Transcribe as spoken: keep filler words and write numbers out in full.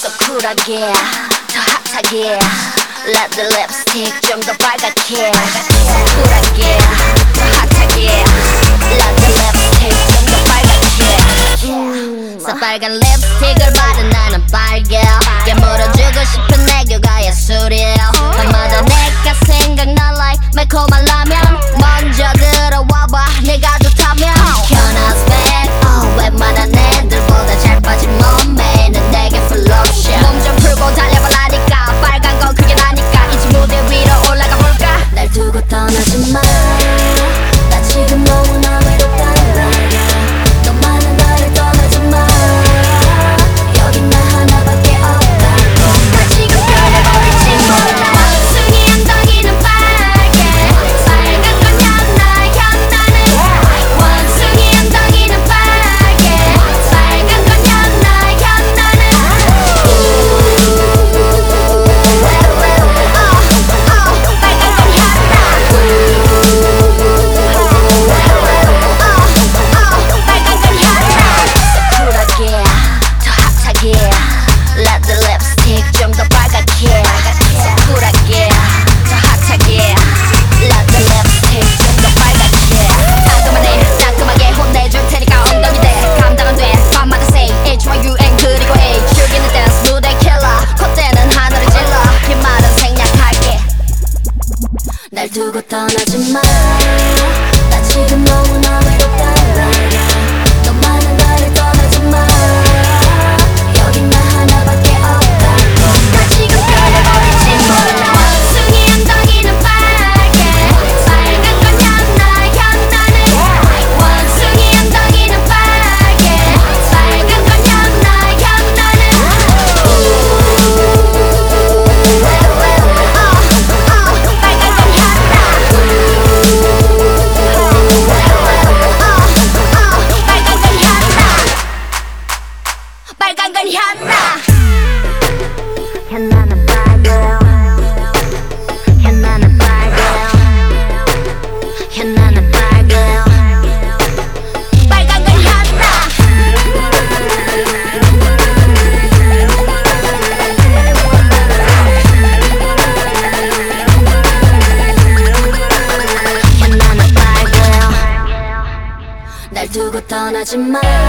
더 쿨하게 더 핫하게 Let the lipstick 좀 더 빨갛게 쿨하게 더 핫하게 Let the lipstick 좀 더 빨갛게 음. 새빨간 립스틱을 바른 나는 빨개 깨물어주고 싶은 애교가 예술이야 밤마다 내가 생각나 like 매콤한 라면 먼저 들어와봐 내가 좋다면 Can I spec oh, 웬만한 애들보다 잘 빠진 몸매는 내게 full option 몸 좀 풀고 달려봐라니까 빨간 건 그게 나니까 이제 무대 위로 올라가 볼까 날 두고 떠나지 마 나 지금 너무나 외롭다는 말이야 너만은 나를 떠나지 마 여긴 나 하나밖에 없다고 나 지금 별을 버릴지 몰라 원숭이 엉덩이는 빨개 빨간 건 향나 향나는 원숭이 엉덩이는 빨개 빨간 건 향나 향나는 빨간 건 쿨하게 더 핫하게 Let the lipstick 좀 더 빨갛게 쿨하게 더 핫하게 Let the lipstick 좀 더 빨갛게 따끔하네 따끔하게 혼내줄 테니까 엉덩이 대 감당 안 돼 밤마다 say H Y U N 그리고 A 즐기는 댄스 무대 킬러 콧대는 하늘을 찔러 긴 말은 생략할게 날 두고 떠나지 마 나 지금 너무나 외롭다는 말이야 너만은 나를 떠나지 마 여긴 나 하나밖에 없다고 나 지금 별을 버릴지 몰라 원숭이 엉덩이는 빨개 빨간 건 향나 향나는 원숭이 엉덩이는 빨개 빨간 건 향나 향나는 빨간 건 향나 빨간 건 향나 향나는 빨개 향나는 빨개 향나는 빨개 빨간 건 향나 향나는 빨개 날 두고 떠나지 마